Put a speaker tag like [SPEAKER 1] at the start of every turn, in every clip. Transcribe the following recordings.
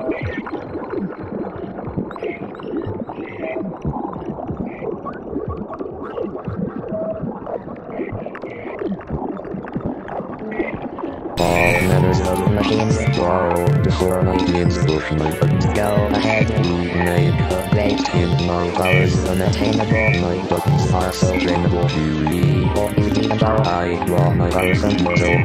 [SPEAKER 1] All manners of machines borrow before my dreams push my buttons. Go ahead, make a great in my powers unattainable. My buttons are so trainable. You won't need them all. I draw my powers from the soul.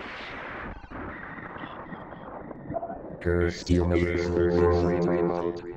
[SPEAKER 2] Steel numbers.